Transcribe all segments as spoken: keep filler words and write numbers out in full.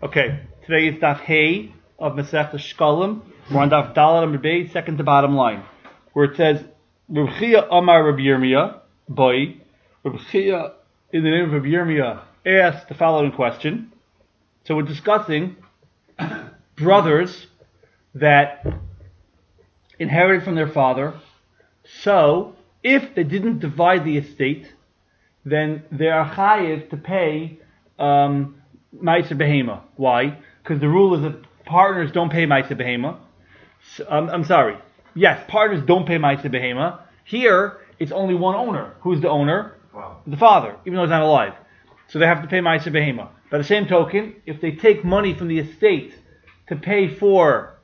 Okay, today is Daf Hey of Masechta Shkalim. We're on Daf Daled Amud Beis, second to bottom line, where it says, Reb Chia Amar Reb Yirmiyah, boy. Reb Chia, in the name of Reb Yirmiyah, asked the following question. So we're discussing brothers that inherited from their father. So, if they didn't divide the estate, then they are chayiv to pay um, Ma'aser Behema. Why? Because the rule is that partners don't pay Ma'aser Behema. So, um, I'm sorry. Yes, partners don't pay Ma'aser Behema. Here, it's only one owner. Who's the owner? Wow. The father, even though he's not alive. So they have to pay Ma'aser Behema. By the same token, if they take money from the estate to pay for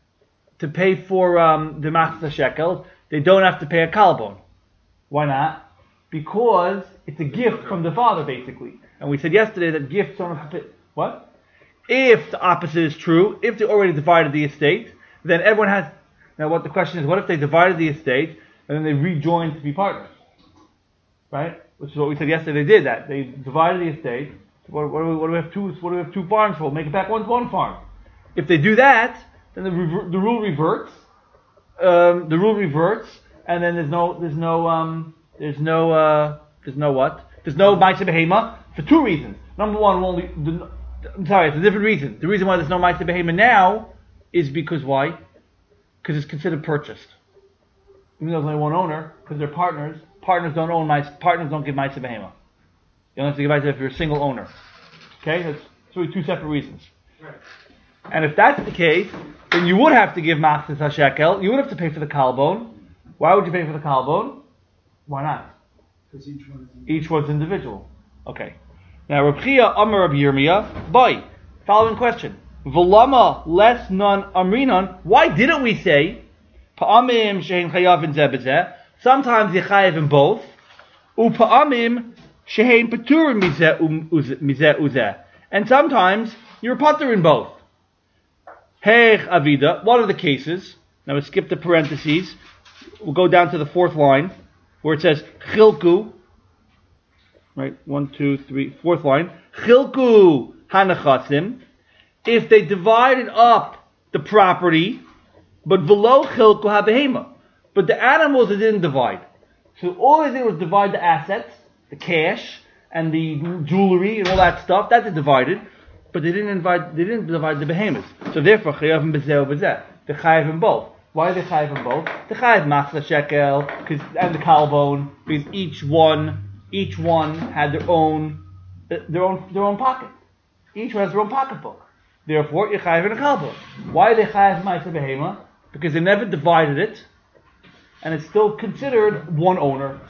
to pay for um, the Machzah Shekel, they don't have to pay a Kalbon. Why not? Because it's a gift from the father, basically. And we said yesterday that gifts don't have to pay. What? If the opposite is true, if they already divided the estate, then everyone has... Now what the question is, what if they divided the estate and then they rejoined to be partners? Right? Which is what we said yesterday. They did that. They divided the estate. What, what, do, we, what do we have two? What do we have two farms for? Make it back one one farm. If they do that, then the rever- the rule reverts. Um, the rule reverts, and then there's no there's no um, there's no uh, there's no what? There's no Ma'aser Behema for two reasons. Number one, only the, I'm sorry, it's a different reason. The reason why there's no Ma'aser Behema now is because why? Because it's considered purchased. Even though there's only one owner, because they're partners. Partners don't own my partners don't give Ma'aser Behema. You don't have to give Ma'aser if you're a single owner. Okay, that's really two separate reasons. Right. And if that's the case, then you would have to give Machzah HaShekel. You would have to pay for the Kalbon. Why would you pay for the Kalbon? Why not? Because each one is individual. Each one's individual. Okay. Now, Reb Chia Amar Reb Yirmiyah, boy. Following question: V'lama les non amrinon? Why didn't we say pa'amim shehin chayavin zeh b'zeh? Sometimes you chayav in both. Upa'amim shehin paturim mizeh uzeh. And sometimes you're patur in both. Heich avida. What are the cases? Now we skip the parentheses. We'll go down to the fourth line where it says chilku. Right, one, two, three, fourth line. Chilku hanachasim. If they divided up the property, but below chilku habehema. But the animals they didn't divide. So all they did was divide the assets, the cash, and the jewelry and all that stuff. That they divided, but they didn't divide. They didn't divide the behemoths. So therefore, chayavim b'zeh b'zeh. They chayav in both. Why are they chayav in both? They chayav Machzah Shekel and the Kalbon because each one, each one had their own, their own, their own pocket. Each one has their own pocketbook. Therefore, you chayav in a Kalbon. Why are they chayav Ma'aser Behema? Because they never divided it. And it's still considered one owner.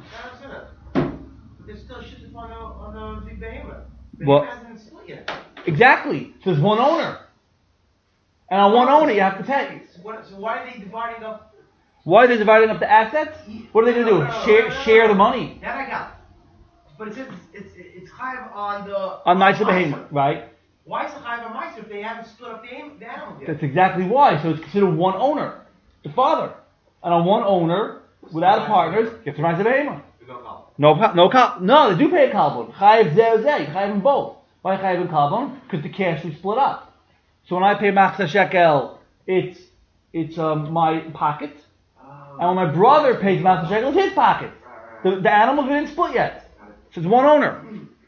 There's still shit upon on on the behemoth. Well, Behemoth hasn't been split yet. Exactly. So there's one owner. And on one owner you have to pay. So, what, so why are they dividing up? Why are they dividing up the assets? What are they going to do? No, no, no, share no, no, share no. the money. That I got. But it says it's it's, it's chayav on the On Ma'aser Behema, right? Why is it chayav on Ma'aser if they haven't split up the, aim, the animals yet? That's exactly why. So it's considered one owner. The father. And on one owner, without partners, you have to Ma'aser Behema. No, no, kal- no, they do pay a Kalbon. Chayav zeh zeh. Chayav them both. Why chayav in Kalbon? Because the cash is split up. So when I pay Machzah Shekel, it's it's um, my pocket, Oh. and when my brother pays Machzah Shekel, it's his pocket. The, the animals didn't split yet, so it's one owner.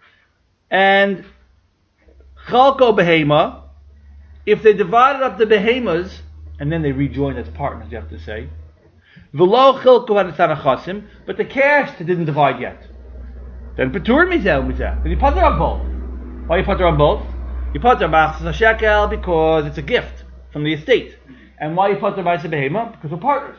And Chalko Behema, if they divided up the behemoths and then they rejoined as partners, you have to say. V'lo chilku hanachasim, but the cash they didn't divide yet. Then patur mizeh mizeh. Then you patur on both. Why you patur on both? You patur Machzah Shekel because it's a gift from the estate. And why you patur Ma'aser Behema? Because we're partners.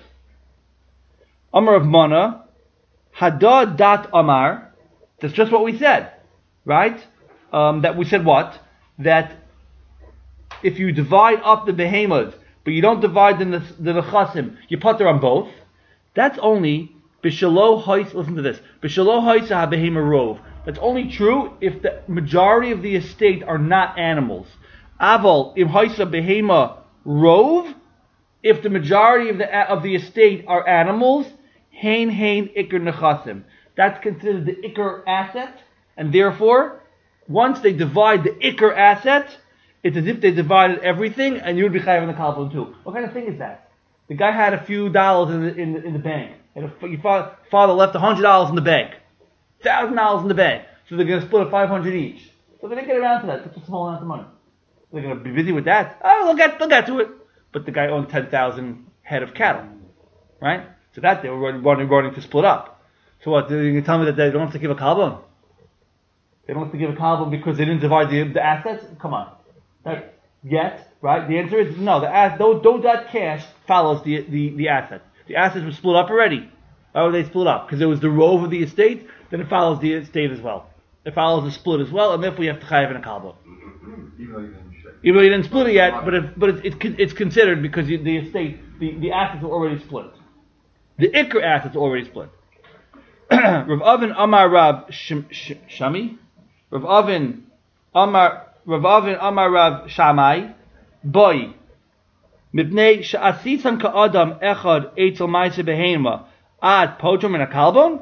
Amar of Mana, Hadad dat Amar. That's just what we said, right? Um, that we said what? That if you divide up the behemoths, but you don't divide the the nechasim, you patur on both. That's only b'shelo hais. Listen to this. B'shelo hais habehema rov. That's only true if the majority of the estate are not animals. Aval im haisa behema rov. If the majority of the of the estate are animals, hein hein ikar nechasim. That's considered the ikar asset, and therefore, once they divide the ikar asset, it's as if they divided everything, and you would be chayav in the kalbon too. What kind of thing is that? The guy had a few dollars in the in the, in the bank, and a, your father, father left a hundred dollars in the bank, thousand dollars in the bank. So they're going to split a five hundred each. So they didn't get around to that. It's a small amount of money. They're going to be busy with that. Oh, they'll get they'll get to it. But the guy owned ten thousand head of cattle, right? So that they were running running, running to split up. So what? You're going to tell me that they don't have to give a kalbon? They don't have to give a kalbon because they didn't divide the, the assets? Come on. That, yet, right? The answer is no. The ass, though, though that cash follows the, the, the assets. The assets were split up already. Why were they split up? Because it was the rove of the estate, then it follows the estate as well. It follows the split as well, and therefore you have to chayav in a kalbon. Even though you didn't share. Even though you didn't split it yet, but it, but it's, it's, it's considered because you, the estate, the, the assets are already split. The ikr assets are already split. Rav Avin Amar Rav Shim, Sh, Shami? Rav Avin Amar Rav Avin Amar Rav Shammai Boy Mibnei Sha'asisan Ka'adam Echad Eitzel Maisa Behema Ad Potrum in a Kalbon?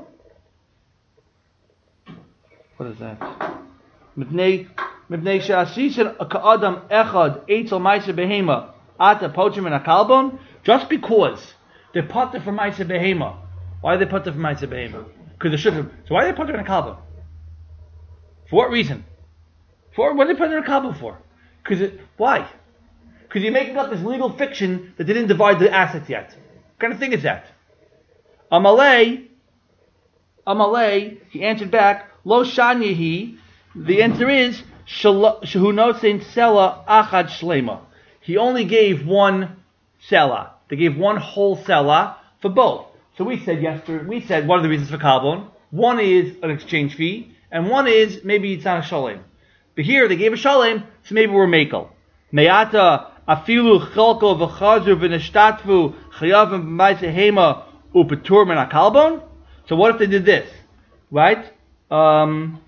What is that? Mibnei Mibnei Sha'asisan Ka'adam Echad Eitzel Maisa Behema Ad Potrum in a Kalbon? Just because they put it for Maisa Behema. Why did they put it for Maisa Behema? Because they should have. So why did they put it in a kalbon? For what reason? For what did they put it in a kalbon for? Because it. Why? Because you're making up this legal fiction that they didn't divide the assets yet. What kind of thing is that? Amalei, Amalei, he answered back, Lo Shanyahi. The answer is Shehunosin Sela Achad Shlema. He only gave one sela. They gave one whole sela for both. So we said yesterday, we said one of the reasons for kalbon. One is an exchange fee, and one is maybe it's not a shalem. But here they gave a shalem, so maybe we're mekel. Me'ata afilu chalko v'chazur v'neshtatvu chayavim b'maisa hema upetur min kalbon. So what if they did this, right? Um,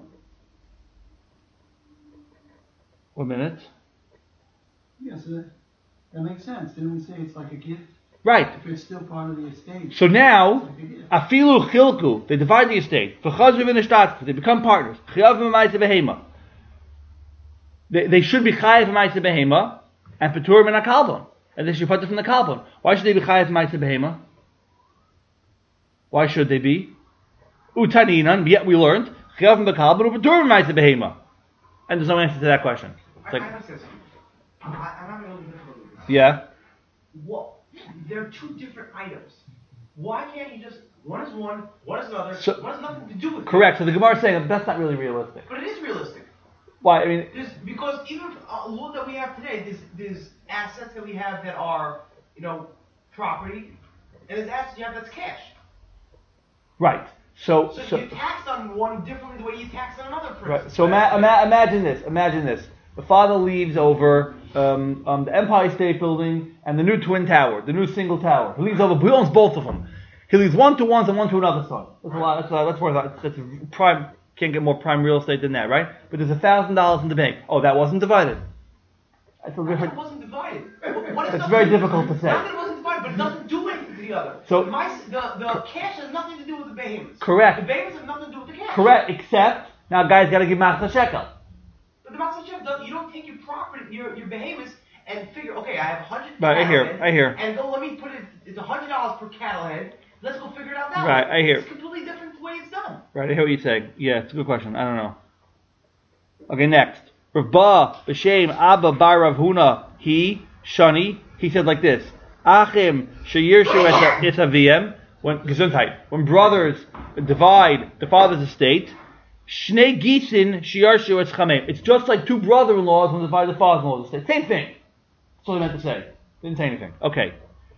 one minute. Yeah, so that, that makes sense. Didn't we say it's like a gift? Right. If it's still part of the estate. So now, like afilu chilku, they divide the estate. V'chazur v'neshtatvu, they become partners. Chayavim b'maisa behema. They, they should be chayav ma'aseh behema and petur min kalbon, and they should put it from the kalbon. Why should they be chayav ma'aseh behema? Why should they be? Utaninan, yet we learned chayav min kalbon or petur min ma'aseh behema, and there's no answer to that question. It's like, I, I have to say something. I, I'm having a little difficulty with this. yeah. What? There are two different items. Why can't you just one is one, one is another, So- one has nothing to do with Correct. So the Gemara is saying that's not really realistic. it. But it is realistic. Why? I mean, There's, because even uh, law that we have today, there's, there's assets that we have that are, you know, property, and there's assets you have that's cash. right. So So, so you tax on one differently the way you tax on another person. right. So ima- ima- imagine this. Imagine this. The father leaves over um, um, the Empire State Building and the new Twin Tower, the new single tower. He leaves over. He owns both of them. He leaves one to one and one to another son. That's a lot. That's a, that's worth. That's, that's prime. Can't get more prime real estate than that, right? But there's a thousand dollars in the bank. Oh, that wasn't divided. That's a It different. wasn't divided. What is It's nothing- very difficult to say. Not that it wasn't divided, but it doesn't do anything to the other. So- My, the, the cash has nothing to do with the behemoths. Correct. The behemoths have nothing to do with the cash. Correct. Except now, guys, got to give Machzah shekel. But the Master Chef does, you don't take your property, your, your behemoths, and figure, okay, I have one hundred Right, I cattle hear, head, I hear. and go, let me put it, it's one hundred dollars per cattle head. Let's go figure it out that Right, way. I hear. It's completely different the way it's done. Right, I hear what you're saying. Yeah, it's a good question. I don't know. Okay, next. Rav Ba b'shem Abba bar Rav Huna he Shani he said like this: Achim sheyirshu es aviem when gesundheit when brothers divide the father's estate. Shnei gisin sheyarshu es chamem. It's just like two brother-in-laws when they divide the father-in-law's estate. Same thing. That's all I meant to say. Didn't say anything. Okay.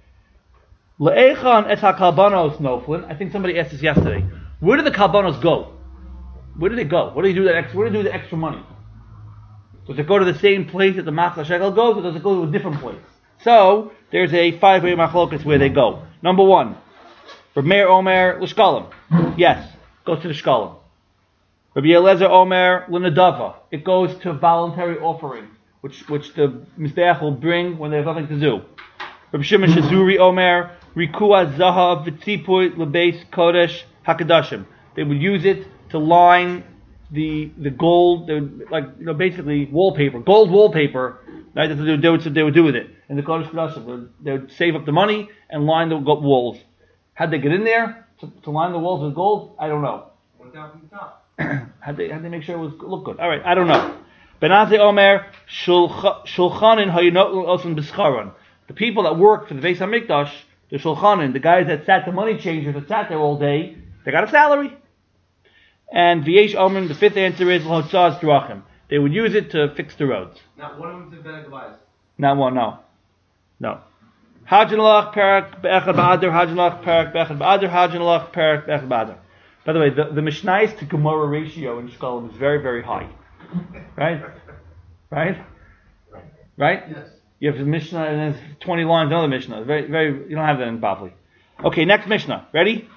Le'echan es hakalbanos noflin. I think somebody asked this yesterday. Where did the kalbanos go? Where did they go? What do you do that? Ex- where do they do the extra money? Does it go to the same place that the Machzah shekel goes, or does it go to a different place? So there's a five-way machlokas where they go. Number one, Rabbi Meir Omer l'shkalim. Yes, goes to the shkalim. Rabbi Eliezer Omer l'nadava. It goes to voluntary offerings, which which the mizbeach will bring when they have nothing to do. Rabbi Shimon Shazuri Omer rikua zahav v'tzipui lebeis kodesh hakadashim. They would use it to line the the gold, they would, like you know, basically wallpaper, gold wallpaper. Right? That's what they would do, what they would do with it. In the Kodesh Kodashim, they would, they would save up the money and line the go- walls. How'd they get in there to, to line the walls with gold? I don't know. Went down from the top. how'd they how'd they make sure it was look good? All right, I don't know. Benazir Omer Shulchanin Hayinot Osun B'Scharon. The people that worked for the Beis Hamikdash, the Shulchanin, the guys that sat the money changers that sat there all day, they got a salary. And V'yesh Omer, the fifth answer is L'Hotzaz Drachim. They would use it to fix the roads. Not one of them to Ben Goliath. Not one, no. No. Hajjanalach Perak Be'echad Ba'adar, Hajjanalach Perak Be'echad Ba'adar, Hajjanalach Perak Be'echad Ba'adar. By the way, the, the Mishnayos to Gemara ratio in Shkolim is very, very high. Right? Right? Right? Yes. You have the Mishnah and then twenty lines, another Mishnah. Very, very, you don't have that in Bavli. Okay, next Mishnah. Ready?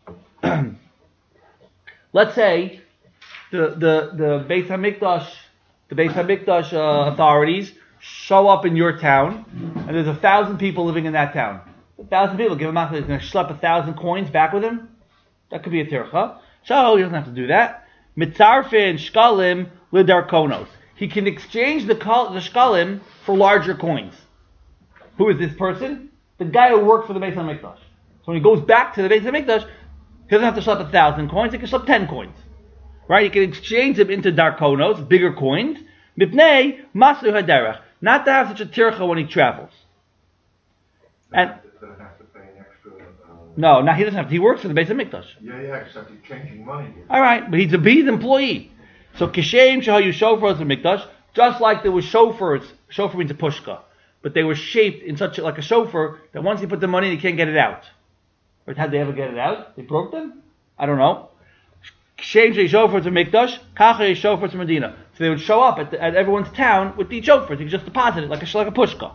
Let's say the, the, the Beis HaMikdash, the Beis HaMikdash uh, authorities show up in your town, and there's a thousand people living in that town. A thousand people, give him out, he's going to schlep a thousand coins back with him. That could be a tircha. So he doesn't have to do that. Mitzarfin shkalim lidarkonos. He can exchange the, the shkalim for larger coins. Who is this person? The guy who worked for the Beis HaMikdash. So when he goes back to the Beis HaMikdash, he doesn't have to schlep a thousand coins, he can schlep ten coins. Right? You can exchange them into darkonos, bigger coins. Mipnei masu haderech. Not to have such a tircha when he travels. And Doesn't have to pay an extra. Uh, no, now he doesn't have to. He works for the Beis HaMikdash. yeah, yeah, except he's changing money here. All right, but he's a he's an employee. So kishem shahayu shofars in Mikdash, just like there was shofars. Shofar means a pushka, but they were shaped in such a, like a shofar that once you put the money, you can't get it out. Or how'd they ever get it out? They broke them? I don't know. Kishem shahayu shofars in Mikdash, kachay shofars in Medina. So they would show up at, the, at everyone's town with these shofars. You could just deposit it like a like a pushka.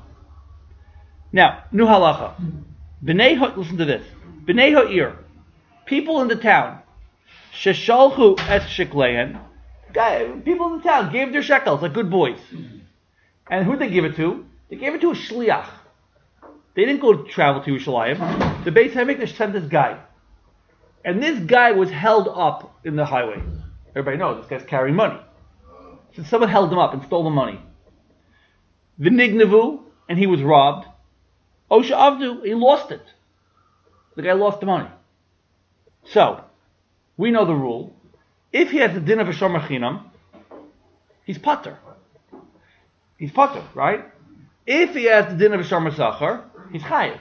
Now, new halacha. B'nei ha, listen to this. B'nei ha'ir, people in the town, sheshalchu es sheklein, people in the town gave their shekels like good boys. And who'd they give it to? They gave it to a shliach. They didn't go to travel to Yerushalayim. The Beis HaMikdash sent this guy. And this guy was held up in the highway. Everybody knows this guy's carrying money. So someone held him up and stole the money. V'nignevu, and he was robbed. Osha Avdu, he lost it. The guy lost the money. So, we know the rule. If he has the din of a shomer chinam, he's pater. He's pater, right? If he has the din of a shomer sachar, he's chayiv.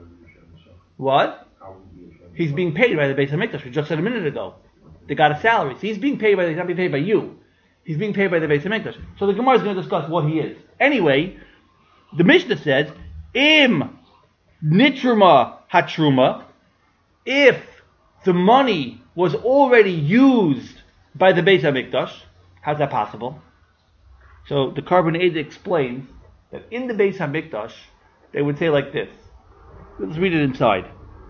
What? He's being paid by the Beis HaMikdash. We just said a minute ago. They got a salary. So he's being paid by, he's not being paid by you. He's being paid by the Beis HaMikdash. So the Gemara is going to discuss what he is. Anyway, the Mishnah says, Im nitruma hatruma, if the money was already used by the Beis HaMikdash, how's that possible? So the Carbon Aid explains that in the Beis HaMikdash, they would say like this. Let's read it inside.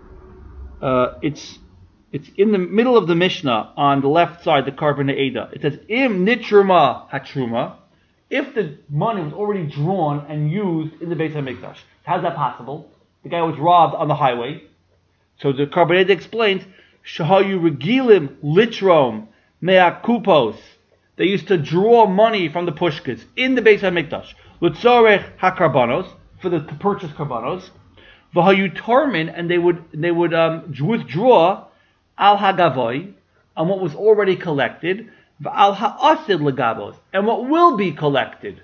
Uh, it's it's in the middle of the Mishnah on the left side, the Carbon Aida. It says, Im nitruma hatruma, if the money was already drawn and used in the Beis HaMikdash. How's that possible? The guy was robbed on the highway. So the Carbon Aida explains, Shahayu regilim litrom mea kupos. They used to draw money from the pushkas in the Beis HaMikdash. L'tzorech hakarbanos, for the to purchase karbanos. V'hayu tormin, and they would they would um, withdraw al hagavoy, on what was already collected, v'al ha'asid legabos, and what will be collected.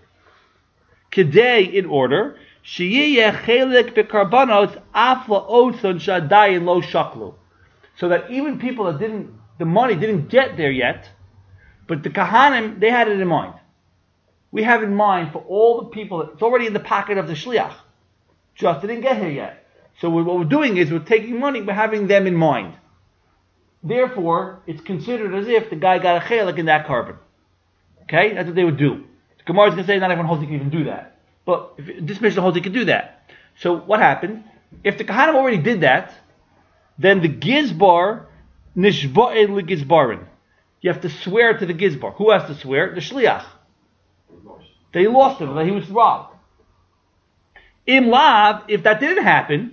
Kedei, in order, sheyiyeh chelik bekarbanos af la'oson shadayin lo shaklu, so that even people that didn't, the money didn't get there yet, but the kahanim, they had it in mind. We have in mind for all the people, it's already in the pocket of the shliach, just didn't get here yet. So what we're doing is we're taking money, we're having them in mind. Therefore, it's considered as if the guy got a chelik in that carbon. Okay? That's what they would do. The Gemara is going to say not everyone holds he can even do that. But if this Mishnah holds he can do that. So what happened? If the Kahanim already did that, then the Gizbar, Nishba'in L'Gizbarin. You have to swear to the Gizbar. Who has to swear? The Shliach. That he lost him, that he was robbed. Im Lav, if that didn't happen,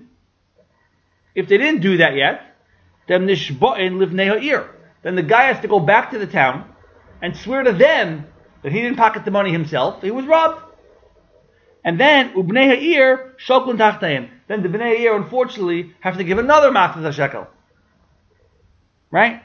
if they didn't do that yet, then Nishba'in Livnei Ha'ir. Then the guy has to go back to the town and swear to them that he didn't pocket the money himself, he was robbed. And then, Ubnei Ha'ir, Shoklun Tachtayim. Then the Bnei Ha'ir, unfortunately, have to give another Machzah shekel. Right?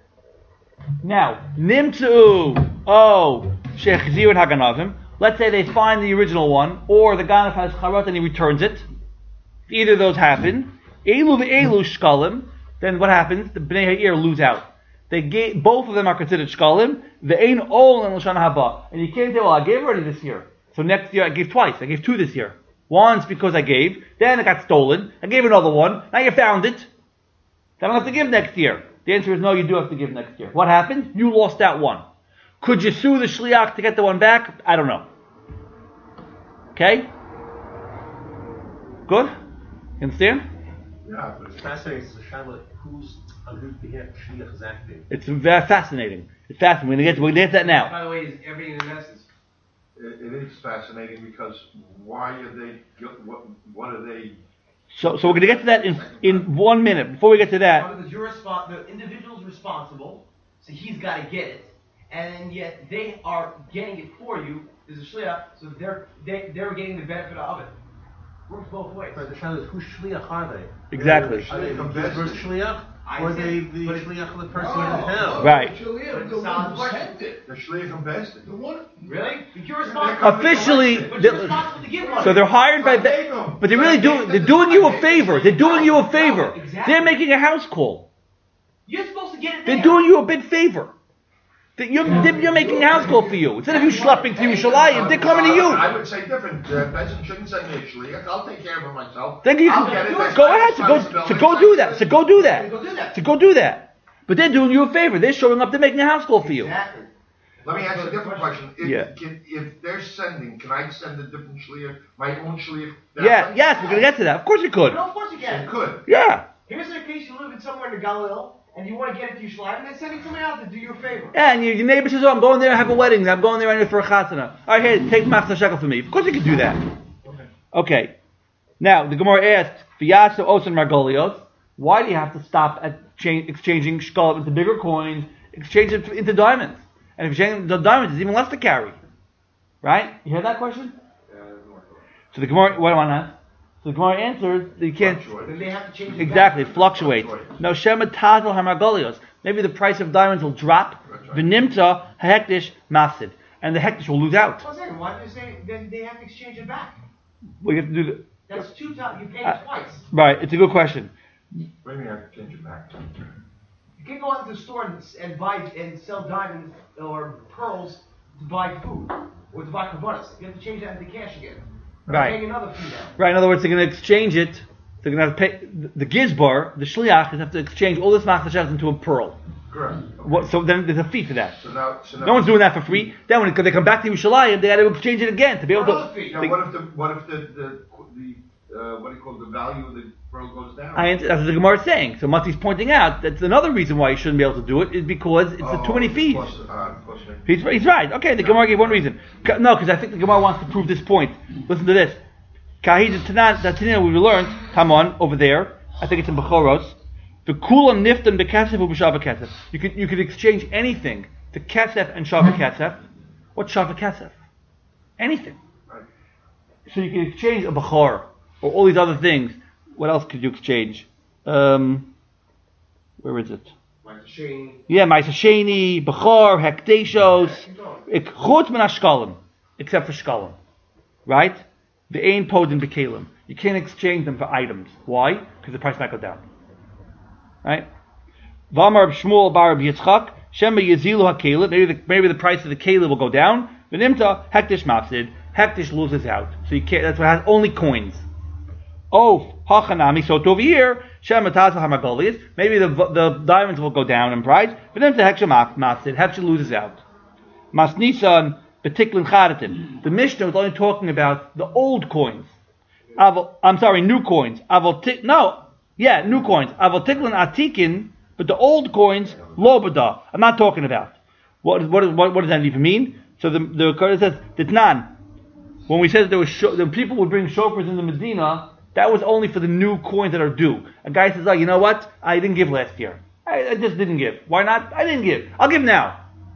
Now, Nimtzu, oh, Shechzir and Haganavim. Let's say they find the original one, or the Ganav has Charot and he returns it. If either of those happen, Elu ve'elu shkalim, then what happens? The Bnei Ha'ir lose out. They gave, both of them are considered shkalim. Ve'ein ol and l'shana haba. And you can't say, well, I gave already this year. So next year I gave twice. I gave two this year. Once because I gave, then it got stolen. I gave another one. Now you found it. Then I don't have to give next year. The answer is no, you do have to give next year. What happened? You lost that one. Could you sue the shliach to get the one back? I don't know. Okay? Good? You understand? Yeah, but It's fascinating. It's the Shaila who's on whose behalf Shliach is acting. It's very fascinating. It's fascinating. We're going to get to, we're gonna get to that now. By the way, is everything in essence. it, it is fascinating because why are they, what, what are they? So, so we're going to get to that in in one minute. Before we get to that, Because you're respon- the individual's responsible, so he's got to get it, and yet they are getting it for you. There's a shliach, so they're they, they're getting the benefit of it. Works both ways. But the Shaila is whose Shliach are they? exactly. Are they the first Shliach? I Or are said- they the but it- Shliach of the person No, in town? no, Right. The Shliach, But the it's one not who a sent it. The shliach invested. The one. Really? But you're They're responsible. Officially, But you're they- responsible to give money. so they're hired by I the, gave them. but they're really I doing gave they're them. doing you I a gave favor. them. They're doing you a No, favor. exactly. They're making a house call. You're supposed to get it They're there. doing you a big favor. That You're, you're making a house call for you. Instead of you schlepping through Yerushalayim, they're coming to you. I would say different. Uh, Benson shouldn't send me a shliach. I'll take care of it myself. Then you I'll can get it. That's go my ahead. So go, responsibility. so go do that. So go do that. Go do that. So go do that. But they're doing you a favor. They're showing up. They're making a house call for you. Exactly. Let me ask you a different question. If, Yeah. can, if they're sending, can I send a different shliach, my own shliach? that Yeah. way? Yes, we're gonna get to that. Of course you could. No, of course you You can. could. Yeah. Here's a case: you live in somewhere in the Galil, and you want to get it to Yerushalayim, and they're sending somebody out to do you a favor. Yeah, and your, your neighbor says, "Oh, I'm going there to have a wedding. I'm going there anyway for a chasana. All right, hey, take machzah shekel for me." Of course you can do that. Okay. Now the Gemara asked, "V'yasu osan margolios." Why do you have to stop at cha- exchanging shkalim into bigger coins, exchange it into diamonds? And if you exchange the diamonds, it's even less to carry. Right? You hear that question? So the Gemara, what do I ask? So the Gemara answers that you can't. Then they have to change it. Exactly, back. fluctuate. No, Shema Tazel Hamargolios. Maybe the price of diamonds will drop. That's right. V'nimta hektish mafsid, and the hektish will lose out. One second. Why do you say then they have to exchange it back? We have to do the That's two times. You pay Uh, twice. right. It's a good question. What do you mean I have to change it back? You can't go out to the store and, and buy and sell diamonds or pearls to buy food or to buy kabanas. You have to change that into cash again. Right. Paying another fee now. Right. In other words, they're going to exchange it. They're going to have to pay the, the gizbar, the shliach, is have to exchange all this machzah into a pearl. Correct. What, so then there's a fee for that. So now, so now. No one's doing that for free. Then when they come back to Yerushalayim, they got to exchange it again to be able Another to. fee. Now, they- what if the what if the the, the uh, what do you call it, the value of the pearl goes down? I, that's what the Gemara is saying. So Mati's pointing out that's another reason why you shouldn't be able to do it is because it's Oh, a too many fees. Plus, uh, plus the- He's, he's right. Okay, the Gemara gave one reason. Ka- No, because I think the Gemara wants to prove this point. Listen to this. Kahid Tanan, that Tanan we learned, come on, over there. I think it's in Bechoros. The kulam niftan bekesef u'b'shava kesef. You could you could exchange anything to kesef and shava kesef. What's shava kesef? Anything. Right. So you can exchange a bechor or all these other things. What else could you exchange? Um, where is it? Like the shane. Yeah, Ma'aser Sheni, Bechor, Hekdeshos, Keep going. Ik- Chutz min hashkalim, except for shkalim, right? The ain podin bekalim. You can't exchange them for items. Why? Because the price might go down, right? V'amar Reb Shmuel bar Reb Yitzchak, Shema Yezilu hakelim. Maybe the maybe the price of the kelim will go down. V'nimta hektish mafsid. Hektish loses out. So you can't. That's what has only coins. Oh, hachanami. So over here, Shema Tazel Hamagolias. Maybe the the diamonds will go down in price, but then the Heksha Mafsid, Heksha loses out. Masnisan Betiklin Chadatin. The Mishnah was only talking about the old coins. Aval, I'm sorry, new coins. Aval tik, no, yeah, new coins. Aval Tiklin Atikin, but the old coins, Lobada. I'm not talking about. What what what, what does that even mean? So the the Quran says Ditnan. When we said that there was sho- the people would bring shofars in the Medina, that was only for the new coins that are due. A guy says, "Oh, you know what? I didn't give last year. I, I just didn't give. Why not? I didn't give. I'll give now."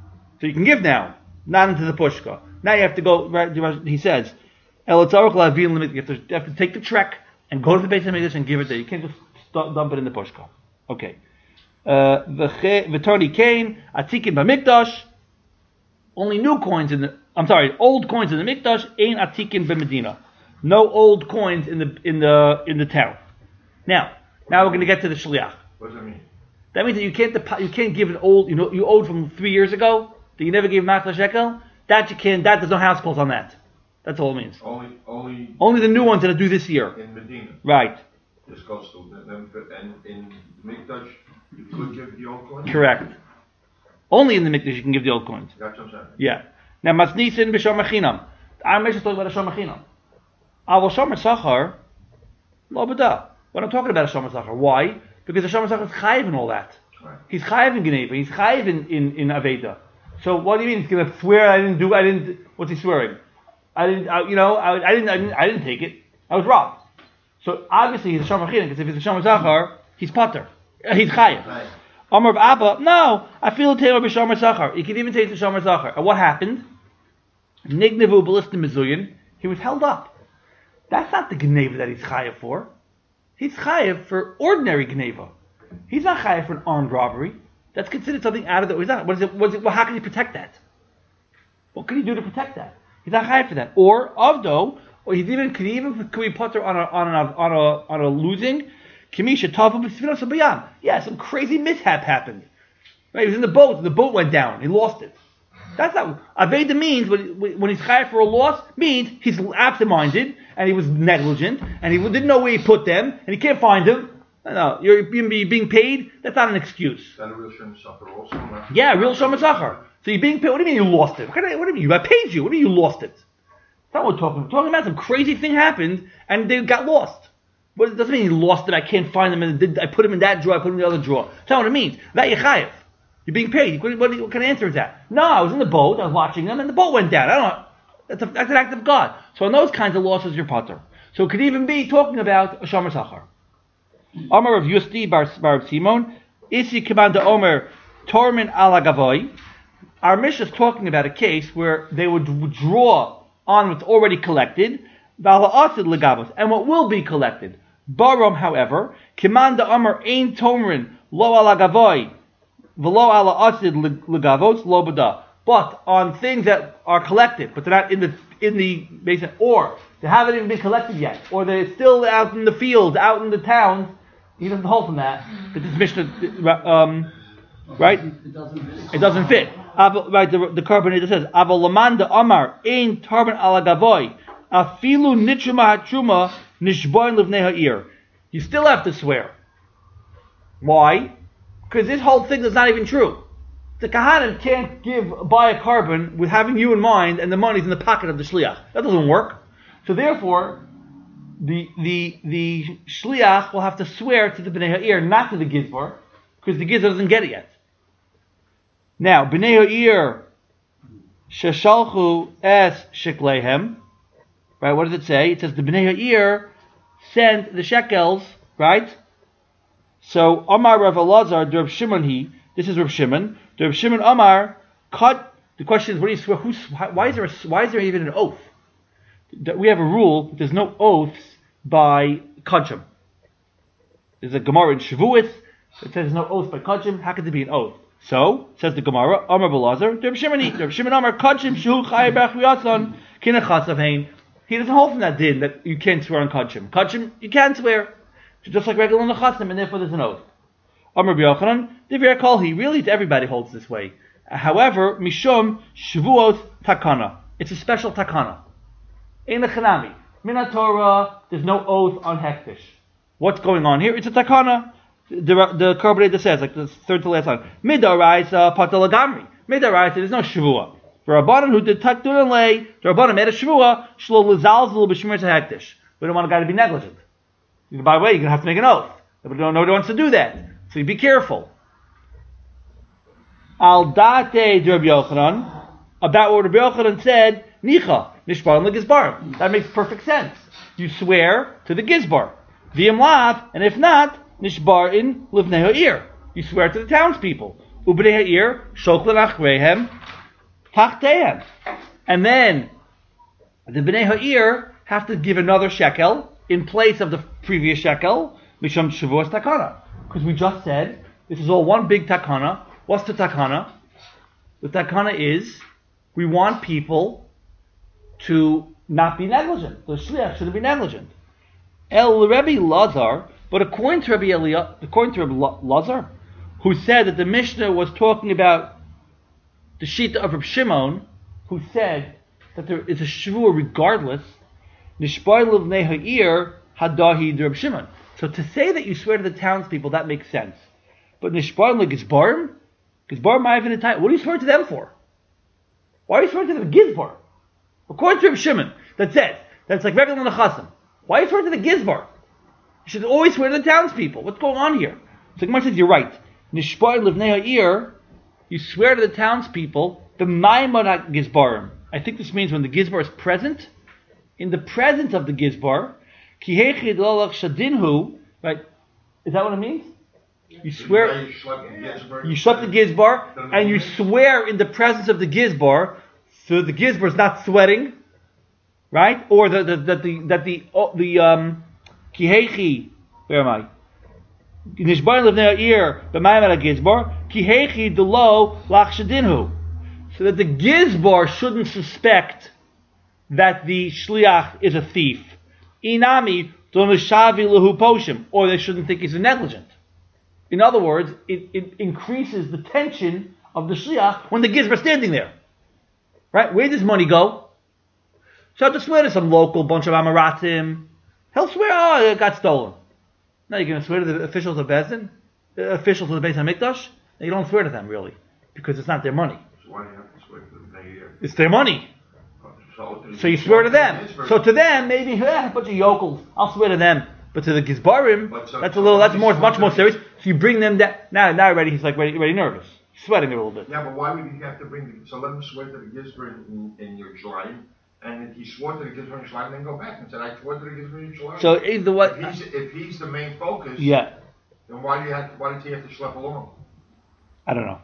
So you can give now, not into the pushka. Now you have to go, right, he says, El tzarich la'avin limit. You have to, you have to take the trek and go to the Beis HaMikdash and give it there. You can't just st- dump it in the pushka. Okay. Uh, V'tarni kain, atikin b'mikdash. Only new coins in the, I'm sorry, old coins in the mikdash, ain atikin b'medina. No old coins in the, in the, in the town. Now, now we're going to get to the shliach. What does that mean? That means that you can't depo- you can't give an old, you know, you owed from three years ago that you never gave machla shekel. That you can, that there's no house calls on that. That's all it means. Only, only. Only the new ones that are due this year. In Medina. Right. This goes to them, and in Mikdash, you could give the old coins. Correct. Only in the mikdash you can give the old coins. That's what I'm saying. Yeah. Now masnisin b'sham machinam. I'm just talking about a sham machinam. Avol sham sachar lo b'da. When I'm talking about a sham sachar, why? Because the sham sachar is chayiv and all that. Right. He's chayiv in Geneva. He's chayiv in in, in Aveda. So what do you mean? He's going to swear I didn't do? I didn't. What's he swearing? I didn't. I, you know. I, I didn't. I didn't. I didn't take it. I was robbed. So obviously he's a sham machinam because if he's a sham sachar, he's pater. He's chayiv. Right. Amar Abba, no, I feel a tailor b'shamar sachar. You can even say it's a shamar sachar. And what happened? Nignevu b'listim mizuyin. He was held up. That's not the gneva that he's chayav for. He's chayav for ordinary gneva. He's not chayav for an armed robbery. That's considered something out of the. He's not. What is it? What is it? Well, how can he protect that? What can he do to protect that? He's not chayav for that. Or avdo, or he's even can he even can we put her on a on a on a on a losing. Yeah, some crazy mishap happened. Right, he was in the boat, and the boat went down. He lost it. That's not Aveda means when, when he's chayav for a loss means he's absent-minded and he was negligent and he didn't know where he put them and he can't find them. No, no, you're being paid. That's not an excuse. Is that a real shem sachar also? No? Yeah, real shem sachar. So you're being paid. What do you mean you lost it? What do you, what do you mean? I paid you. What do you mean you lost it? That's not what we're talking about. We're talking about some crazy thing happened and they got lost. But it doesn't mean he lost it. I can't find them. And I put them in that drawer. I put them in the other drawer. That's not what it means. That you're chayav. You're being paid. What, what, what kind of answer is that? No, I was in the boat. I was watching them, and the boat went down. I don't know. That's, a, that's an act of God. So on those kinds of losses, you're pater. So it could even be talking about a shomer sachar. Omer of Yusti bar bar Simon isi kibanda Omer tormin ala gavoy. Our Mishnah is talking about a case where they would draw on what's already collected, and what will be collected. Barom, however, Kimanda Amar Ein Tomrin Lo Ala Gavoy Velo Ala Asid Legavos Lo Bada. But on things that are collected, but they're not in the in the basin, or they haven't even been collected yet, or they're still out in the field, out in the towns, he doesn't hold from that. That this Mishnah, um, right? It doesn't fit. It doesn't fit. Ava, right, the, the carbonator says, Avalamanda Amar Ein Tarban Ala Gavoy Afilu Nitruma Hatruma Nishboin Livnei Ha'ir. You still have to swear. Why? Because this whole thing is not even true. The Kahanim can't give buy a carbon with having you in mind and the money's in the pocket of the shliach. That doesn't work. So therefore, the the the shliach will have to swear to the Bnei Ha'ir, not to the Gizbar, because the Gizbar doesn't get it yet. Now, Bnei Ha'ir sheshalchu es shekleihem. Right? What does it say? It says the Bnei Ha'ir sent the shekels. Right? So Amar Rav Elazar, the Rav Shimon he. This is Rav Shimon. The Rav Shimon Amar cut. The question is, what do you swear? Who's, why is there? A, why is there even an oath? We have a rule that there's no oaths by kachim. There's a Gemara in Shavuot that says there's no oath by kachim. How could there be an oath? So says the Gemara, Amar Belazar, the Rav Shimon, the Rav Shimon Amar kachim shehu chayav b'achriyatzon kinachas avein. He doesn't hold from that din that you can't swear on kachim. Kachim you can swear, just like regular nechasim, and therefore there's an oath. Amar B'Yochanan, Divir Kol, he really everybody holds this way. However, Mishum Shavuot Takana. It's a special takana. In the Chanami, Min Torah, there's no oath on Hektish. What's going on here? It's a takana. The the carbonator says, like the third to last line, Midaraisa Patalagamri. Midaraisa, there's no Shavua. For Rabbanan who did Takdun and Lay, the Rabbanan made a Shavua, Shlo Lizalzul B'Shemir to Hektish. We don't want a guy to be negligent. By the way, you're going to have to make an oath. But nobody wants to do that. So you be careful. Al date Rabbi Yochanan, about what Rabbi Yochanan said, Nicha, Nishbar and Gizbar. That makes perfect sense. You swear to the Gizbar. V'im lav, and if not, Nishbar in Livnei Ha'ir. You swear to the townspeople. Ubnei Ha'ir, Shoklan Achreihem, Tachtehem. And then the Bnei Ha'ir have to give another shekel in place of the previous shekel, Misham Shavuos Takana. Because we just said, this is all one big takana. What's the takana? The takana is, we want people to not be negligent. The shliach shouldn't be negligent. El Rebbe Lazar, but according to Rabbi Elia, according to Rabbi Lazar, who said that the Mishnah was talking about the Shita of Reb Shimon, who said that there is a Shavua regardless, Nishbar Livnei Ha'ir Hadahi Reb Shimon. So to say that you swear to the townspeople, that makes sense. But Nishbar Gizbarim, Gizbar Ma'avin Atayim, what are you swearing to them for? Why are you swearing to the Gizbar? According to Reb Shimon, that says, that's like regular Nechasim. Why are you swearing to the Gizbar? You should always swear to the townspeople. What's going on here? So Gemara says, you're right. Nishbar Livnei Ha'ir, you swear to the townspeople, the Maimon Gizbarim. I think this means when the Gizbar is present, in the presence of the Gizbar, Kihechid Lalach Shadinhu, right? Is that what it means? You swear, You schlep you shut the Gizbar, and you swear in the presence of the Gizbar, so the Gizbar is not sweating, right? Or the, the, that the that the oh, the um Kihechi, where am I? Nishbar Livnei Ha'ir b'Ma'amad Gizbar Kihechi Delo Lach Shadinhu, so that the Gizbar shouldn't suspect that the shliach is a thief. Inami donishavi lehu poshim, or they shouldn't think he's a negligent. In other words, it, it increases the tension of the shliach when the gizbar is standing there. Right? Where does money go? So to swear to some local bunch of Amaratim, he'll swear, oh, it got stolen. Now you're going to swear to the officials of Bezdin, the officials of the Beis HaMikdash? No, you don't swear to them really, because it's not their money. So why do you have to swear to the Bnei Ha'ir? It's their money. So, So you swear to them. So to them, maybe eh, a bunch of yokels. I'll swear to them. But to the Gizbarim, But so- that's a little, that's so more, he's much more swearing- serious. So you bring them down. Now, now already he's like ready, ready nervous, he's sweating a little bit. Yeah, but why would you have to bring the, so let him swear to the Gizbar in, in your Shleim, and if he swore to the Gizbar in Shleim, then go back and said, I swore to the Gizbar in Shleim. So either way, if he's, if he's the main focus, yeah, then why do you have to, why does he have to schlep along? I don't know.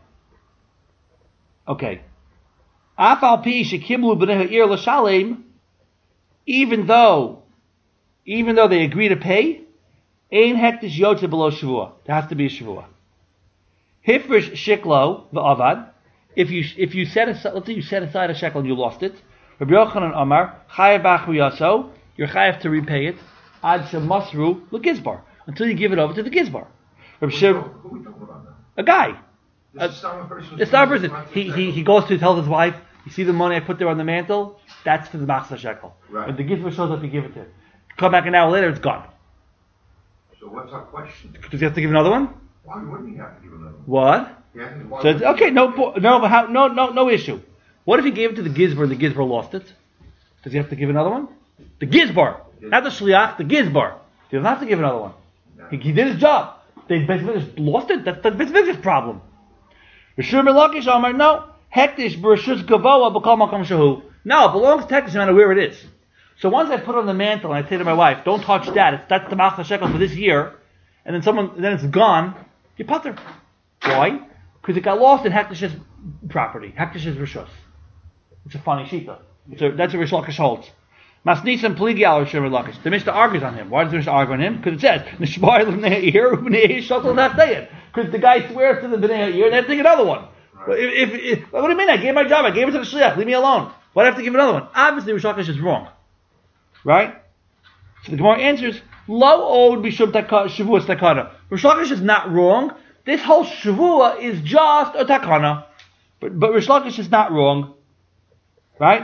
Okay. Afal pi shekiblu b'nei ha'ir l'shalem, even though, even though they agree to pay, ein hektish yotze below shavua. There has to be a shavua. Hifrish shiklo v'avad. If you if you set aside, let's say you set aside a shekel and you lost it. Rabbi Yochanan Amar chayav b'achriyaso. You're chayav to repay it. Ad shemasru l'gizbar, until you give it over to the gizbar. Rabbi Who Shir, are we talking about now? a guy. This is not a person. It's not a person. He, he he goes to tell his wife, you see the money I put there on the mantle? That's for the Machzah shekel. Right. When the gizbar shows up, you give it to him. Come back an hour later, it's gone. So what's our question? Does he have to give another one? Why wouldn't he have to give another one? What? He has to- why So would it's, he- okay, no, po- no, but how, no, no, no issue. What if he gave it to the gizbar and the gizbar lost it? Does he have to give another one? The gizbar, not the shliach, the gizbar. He doesn't have to give another one. He, he did his job. They basically just lost it. That's the business problem. Rishur Melakish Amar, no. Hektish b'rishus gavoa b'kol makom shahu. No, it belongs to Hektish no matter where it is. So once I put it on the mantle and I say to my wife, don't touch that, it's, that's the Machzah shekel for this year, and then someone, then it's gone, you putter. Why? Because it got lost in Hektish's property. Hektish's rishus. It's a funny shita. It's a, that's a Rish Lakish holds. Masnisim pligi al Rish Lakish. The Mishnah argues on him. Why does the Mishnah argue on him? Because it says, Nishbar l'bnei ha'ir u'bnei shakol naftayin. Because the guy swears to the bnei ha'ir and they have to take another one. Right. If, if, if, what do you mean? I gave my job. I gave it to the shliach. Leave me alone. Why do I have to give another one? Obviously, Rish Lakish is wrong. Right? So the Gemara answers, Lo od bishum shavuos takana. Rish Lakish is not wrong. This whole shavua is just a takana. But, but Rish Lakish is not wrong. Right?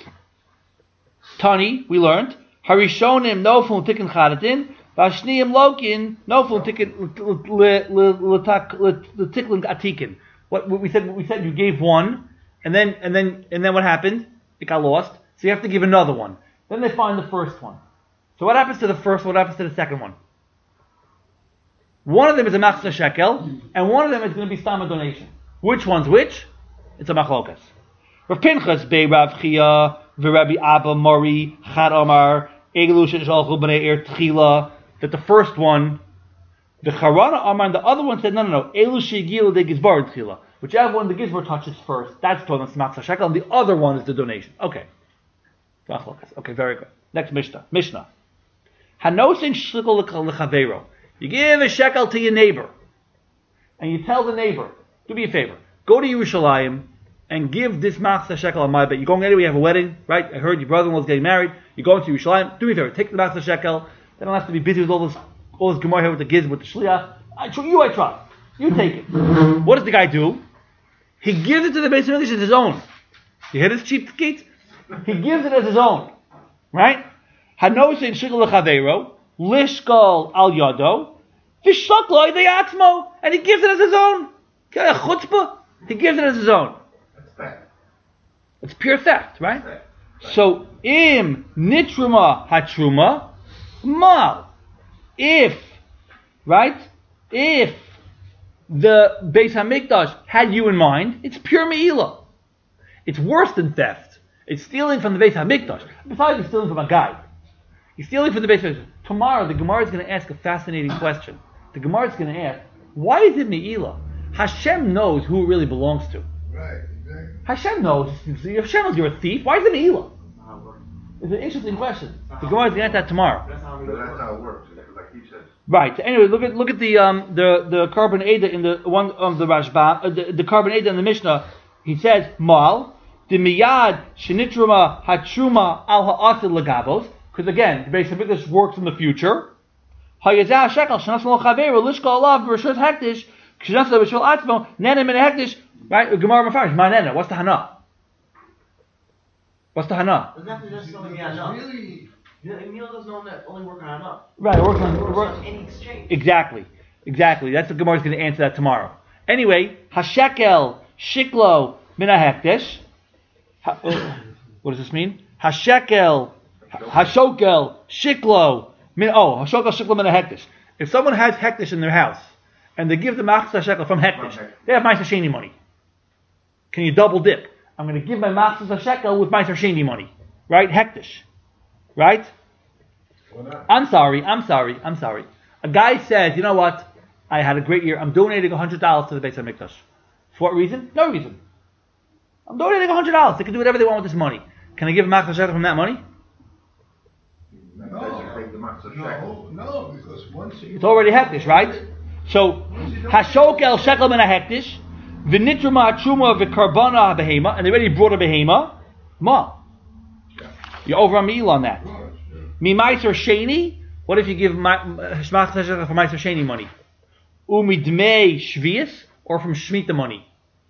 Tani, we learned, Harishonim nofun tikkun chadatin, Vashniyim lokin nofun tikkun l'tikkun atikin. What we said, we said you gave one, and then and then and then what happened? It got lost. So you have to give another one. Then they find the first one. So what happens to the first one? What happens to the second one? One of them is a machzah shekel, and one of them is going to be stam a donation. Which one's which? It's a machlokas. Rav Pinchas be Rav Chia v'Rabbi Abba Mori Chad Amar Egelu Shalchu Bnei Er Tchila. That the first one, the Charana Amar, and the other one said no, no, no. Elu Shegil de Gizbar Tchila. Whichever one the gizmo touches first, that's tonas machzah shekel, and the other one is the donation. Okay. Okay, very good. Next Mishnah. Mishnah. Hanosin shekel lechavero. You give a shekel to your neighbor, and you tell the neighbor, do me a favor, go to Yerushalayim and give this machzah shekel on my bet. You're going anyway, you have a wedding, right? I heard your brother-in-law's getting married. You're going to Yerushalayim. Do me a favor, take the machzah shekel. They don't have to be busy with all this, all this gemara here with the giz, with the shliach. I tr- you, I trust. You take it. What does the guy do? He gives it to the Beis Hamikdash as his own. You hear this cheap skate? He gives it as his own, right? Hanosin shikol lechavero lishkol al yado v'shakloi de'atzmo, and he gives it as his own. Chutzpah. He gives it as his own. That's theft. It's pure theft, right? Theft. So im nitruma hatruma mal. If, right? If the Beis Hamikdash had you in mind, it's pure me'ilah. It's worse than theft. It's stealing from the Beis Hamikdash. Besides, he's stealing from a guy. He's stealing from the Beis Hamikdash. Tomorrow, the Gemara is going to ask a fascinating question. The Gemara is going to ask, why is it me'ilah? Hashem knows who it really belongs to. Right, exactly. Hashem knows. If Hashem knows you're a thief, why is it me'ilah? It's an interesting question. The Gemara is going to answer that tomorrow. That's how So that's how it works, like he says. Right. So anyway, look at look at the um the the carbon Eda in the one of the Rashba, uh, the, the carbon Eda in the Mishnah. He says mal the miyad shenitruma hatruma al ha'asid legabos, because again the Beis Hamikdash works in the future. Hayazah shekel shenasmal chaveru lishkol alav b'rishut hektish kshenasal b'shul atzmo nena min hektish. Right. Gemara mafarish my nena. What's the hana? What's the hana? Doesn't have to just something yeah, It's no. really, Neil doesn't know that only work on enough. Right. It works on. It It works works. on any exchange. Exactly. Exactly. That's the Gemara is going to answer that tomorrow. Anyway, hashekel shiklo min hektish. Ha- uh, what does this mean? Hashekel, hashokel, shiklo, min, oh, hashokel, shiklo, min hektish. If someone has hektish in their house, and they give the machzah shekel from hektish, they have ma'aser sheni money. Can you double dip? I'm going to give my machzah shekel with ma'aser sheni money. Right? Hektish. Right? why not? I'm sorry, I'm sorry, I'm sorry. A guy says, you know what? I had a great year. I'm donating one hundred dollars to the Beis Hamikdash. For what reason? No reason. I'm donating one hundred dollars. They can do whatever they want with this money. Can I give a machzah shekel from that money? That's No. you take the matzah shekel. No, no, because once you... It's already hektish, right? So, hashokel shekel min hektish, v'nitruma hatruma v'karbana behema, and they already brought a behema. Ma. You're over on meal on that. Mi ma'aser sheni. What if you give machzah shekel for ma'aser sheni money? Umi dmei shvius, or from shmita money.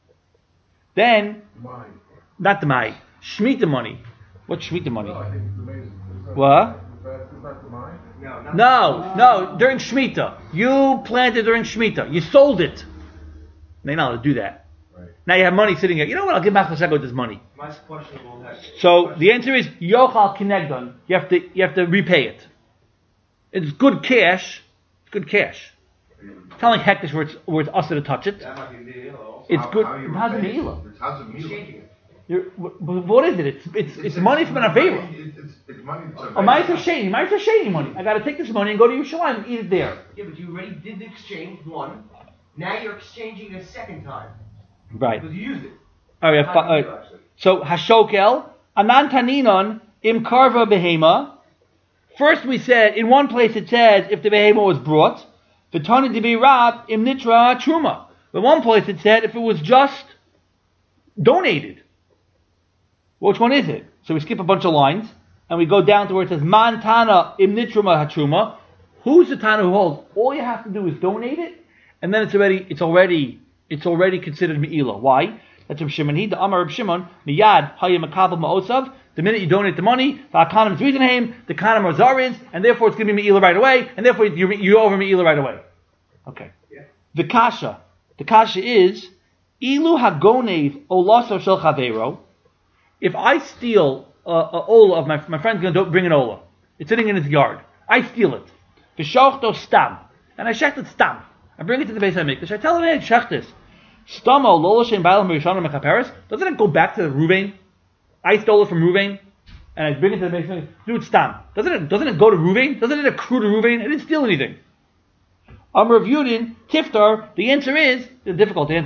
Then, Mine. not the mai, shmita money. What's shmita money? No, I think it's amazing. It's not- What? It's not the mine. No, not No, no, during Shemitah. You planted during Shemitah. You sold it. They're not allowed to do that. Right. Now you have money sitting here. You know what? I'll give machzah shekel with this money. My questionable heck. So the answer is yochal kinegdon. You have to you have to repay it. It's good cash. It's good cash. It's not like hektish where it's where it's us to touch it. That might be the also. It's How- good. how you How's it repay it? me'ilah? It's how's it me'ilah? Exchanging it. You're- wh- wh- What is it? It's it's it's money from an avera. It's, it's, it's money. It's A ma'aser sheni, ma'aser sheni money. I got to take this money and go to Yerushalayim and eat it there. Yeah, but you already did the exchange, one. Now you're exchanging a second time. Right. Because you used it. All right. How fi- do you all do, right. actually? So hashokel anan taninon im karva behema. First we said in one place it says if the behema was brought, the tani to be rab im nitra truma. But one place it said if it was just donated. Which one is it? So we skip a bunch of lines and we go down to where it says man tana im nitruma hatruma. Who's the tana who holds? All you have to do is donate it, and then it's already it's already it's already considered me'ilah. Why? That's Reb Shimon. He the Amar Reb Shimon miyad hayim makabel ma'osav. The minute you donate the money, the akanim is reasoning the akanim are zarins, and therefore it's going to be me'ilah right away, and therefore you you over me'ilah right away. Okay. Yeah. The kasha, the kasha is ilu hagonev olaso shel chavero. If I steal a, a ola of my my friend's going to bring an ola, it's sitting in his yard. I steal it. V'shochto stam, and I shecht it stam. I bring it to the Beis Hamikdash. I tell him, hey, shecht this. Stamo lola shem ba'alam rishonim mechaperes. Doesn't it go back to Ruvain? I stole it from Ruvain, and I bring it to the Beis Hamikdash. Dude, stam. Doesn't it? Doesn't it go to Ruvain? Doesn't it accrue to Ruvain? I didn't steal anything. Amr of Yudin, Tiftar. The answer is the difficult answer.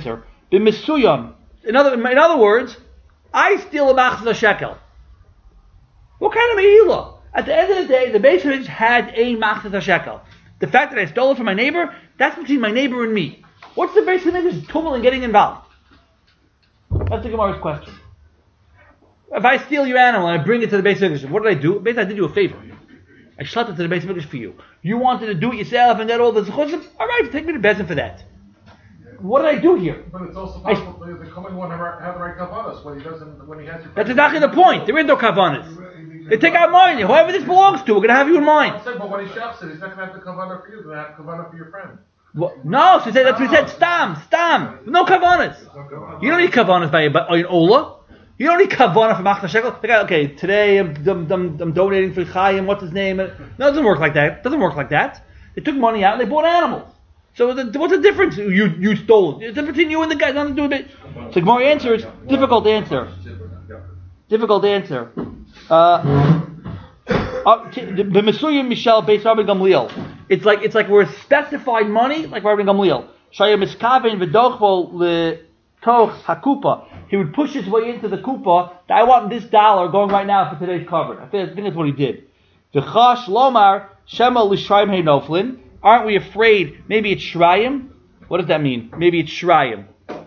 B'misuyam. In other, in other words, I steal a machzah shekel. What kind of me'ilah? At the end of the day, the Beis Hamikdash had a machzah shekel. The fact that I stole it from my neighbor, that's between my neighbor and me. What's the Beis Hamikdash tumble and getting involved? That's the Gemara's question. If I steal your animal and I bring it to the Beis Hamikdash, what did I do? Basically, I did you a favor. I shot it to the Beis Hamikdash for you. You wanted to do it yourself and get all the zechusim. All right, take me to Bezin for that. What did I do here? But it's also possible I, the coming one have the right kavanas when he doesn't, when he has your. That's exactly the point. There is no kavanas. They take out mine. Whoever this belongs to, we're going to have you in mind. But when he shops it, he's not going to have the kavana for you. He's going to have kavana for your friend. What? No, so that's what we said. Stam, stam. No kavanas. You don't need kavanas by an ola. You don't need kavana for machzah shekel. Okay, today I'm, I'm, I'm, I'm donating for Chaim. What's his name? No, it doesn't work like that. It doesn't work like that. They took money out and they bought animals. So the, what's the difference? You you stole it. It's between you and the guy. Nothing to do with it. So Gemara answers difficult answer. Difficult answer. Uh, the Mesuyim Mishal Beis Rabbi Gamliel. It's like it's like we're specified money like Rabbi Gamliel. Shaya Miskaven v'dochvo letoch hakupa. He would push his way into the kupa. That I want this dollar going right now for today's cover. I think, I think that's what he did. V'chash lomar shema l'shrayim heinoflin. Aren't we afraid? Maybe it's shrayim. What does that mean? Maybe it's shrayim.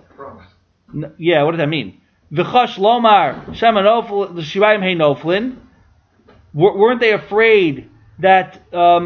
N- yeah, what does that mean? V'chash lomar shema l'shrayim heinoflin. Weren't they afraid that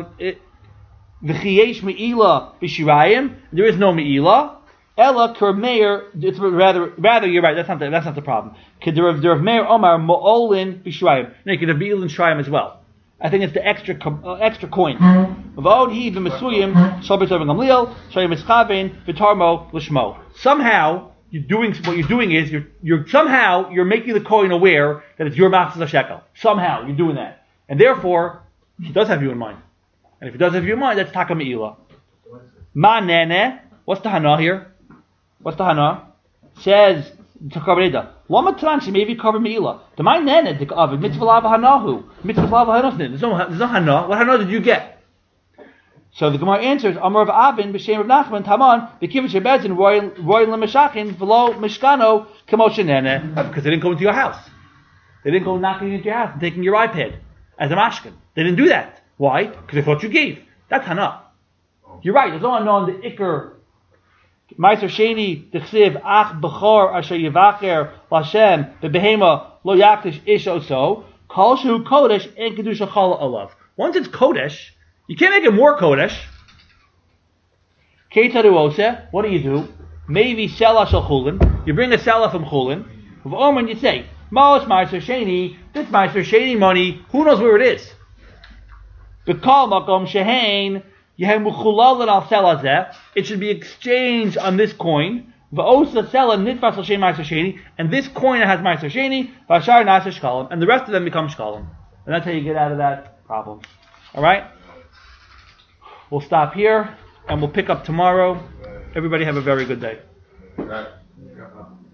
v'chiyesh me'ila b'shirayim? There is no me'ila. Ella kermeir. It's rather, rather you're right. That's not the, that's not the problem. Kederav derav meir omar mo'olin b'shirayim. No, you can have me'il and shirayim as well. I think it's the extra uh, extra coin. V'od hi v'mesuyim shal b'tzavim gamliel shayim eschavein v'tarmo l'shmo. Somehow you're doing what you're doing is you're you're somehow you're making the coin aware that it's your machzah shekel. Somehow you're doing that. And therefore, he does have you in mind. And if he does have you in mind, that's taka me'ila. Ma nene. What's the hana here? What's the hana? Says Takabreda. Lama transhi maybe cover me'ila. The my nene dik avid mitzvah lava hanahu. Mitzvah lava hanahu. There's no there's no hana. What hana did you get? So the Gemara answers Amar of Avin b'shem of Nachman Taman b'kivin shebezin royal royal lemeshachin v'lo mishkano k'moshe nene, because they didn't go into your house. They didn't go knocking into your house and taking your iPad as a mashkin. They didn't do that. Why? Because they thought you gave. That's hana. You're right. There's no hana on the ikr. Meiser Sheni Dechsiv Ach Bechor Asher Yevacher Lashem Bebehema Lo Yakdish Ish Oso Kol Shu Kodesh and Kedusha Chala Olav. Once it's Kodesh, you can't make it more Kodesh. Keitadu Ose. What do you do? Maybe Sela Shel Chulin. You bring a Sela from Chulin. With Omer, you say, Maos Meiser Sheni. This Meiser Sheni money. Who knows where it is? Bekal Makom Shehain. It should be exchanged on this coin. And this coin has Meiser Sheni, and the rest of them become Shkalim. And that's how you get out of that problem. Alright? We'll stop here, and we'll pick up tomorrow. Everybody have a very good day.